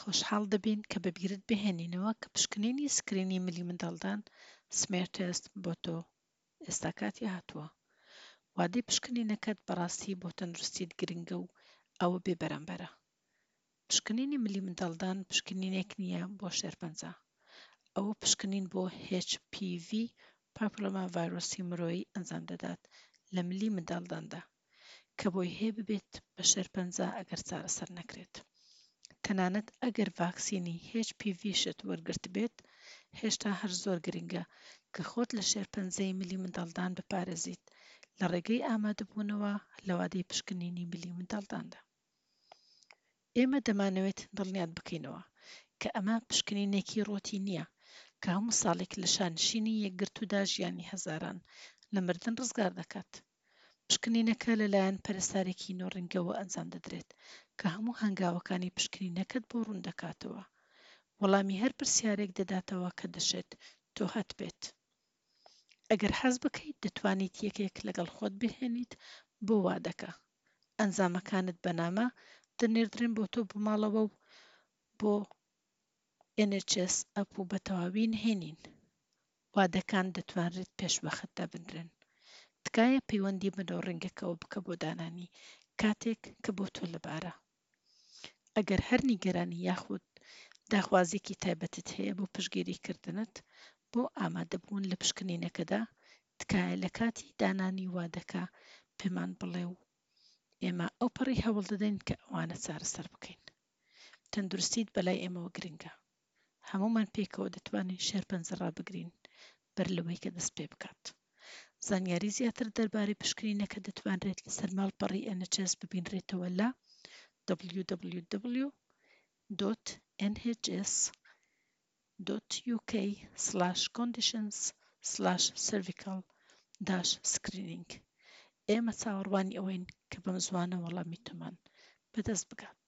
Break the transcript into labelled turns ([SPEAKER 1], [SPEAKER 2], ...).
[SPEAKER 1] خۆشحاڵ دەبین کە بەبیرت بهێنینەوە کە پشکنینی سکرینی ملی منداڵدان سمێر تێست بۆ تۆ ئێستا کاتی هاتووە. وادەی پشکنینەکەت بەڕاستی بۆ تەندروستیت گرنگە و ئەوە بێبەرامبەرە. پشکنینی ملی منداڵدان پشکنینێک نییە بۆ شێرپەنجە. ئەوە پشکنین بۆ HPV پاپیلۆما ڤایرۆسی مرۆیی ئەنجام دەدات لە ملی منداڵداندا کە بۆی هەیە ببێت بە شێرپەنجە ئەگەر چارەسەر نەکرێت. تەنانەت ئەگەر ڤاکسینی HPV شت وەرگرت بێت، هێشتا هەر زۆر گرنگە کە خۆت لە شێرپەنجەی ملی منداڵدان بپارێزیت لە ڕێگەی ئامادەبوونەوە لە وادەی پشکنینی ملی منداڵداندا. ئێمە دەمانەوێت دڵنیات بکەینەوە کە ئەمە پشکنینێکی ڕۆتی نییە کە هەموو ساڵێک لە شانشینی یەکگرتوودا ژیانی هەزاران لە مردن ڕزگار دەکات. پشکنینەکە لەلایەن پەرستارێکی نۆڕەنگەوە ئەنجام دەدرێت کە هەموو هەنگاوەکانی پشکنینەکەت بۆ ڕوون دەکاتەوە. وەڵامی هەر پرسیارێک دەداتەوە کە دەشێت تۆ هەت بێت. ئەگەر حەز بکەیت دەتوانیت یەکێک لەگەڵ خۆت بهێنیت بۆ وادەکە. ئەنجامەکانت بەنامە دەنێردرێن بۆ تۆ بماڵەوە و بۆ NHS ئەپ و بە تەواوی نهێنین. وادەکان دەتوانرێت پێشوەخت دابدرێن. تکایە پەیوەندی بنەوە ڕێنگەکەوە بکە بۆ دانانی کاتێک کە بۆ تۆ لەبارە. ئەگەر هەر نیگەرانی یاخود داخوازێکی تایبەتت هەیە بۆ پشتگیریکردنت بۆ ئامادەبوون لە پشکنینەکەدا، تکایە لە کاتی دانانی وادەکە پێمان بڵێ و ئێمە ئەوپەڕی هەوڵ دەدەین کە ئەوانە چارەسەر بکەین. تەندروستیت بەلای ئێمەوە گرنگە. هەموومان پێکەوە دەتوانین شێرپەنجە ڕابگرین بەر لەوەی کە دەست پێ بکات. زانیاری زیاتر دەربارەی پشکنینەکە دەتوانرێت لەسەر ماڵپەڕی NHS ببینرێتەوە لە www.nhs.uk/conditions/cervical-screening. ئێمە چاوەڕوانی ئەوەین کە بەم زوانە وەڵامی تۆمان بەدەست بگات.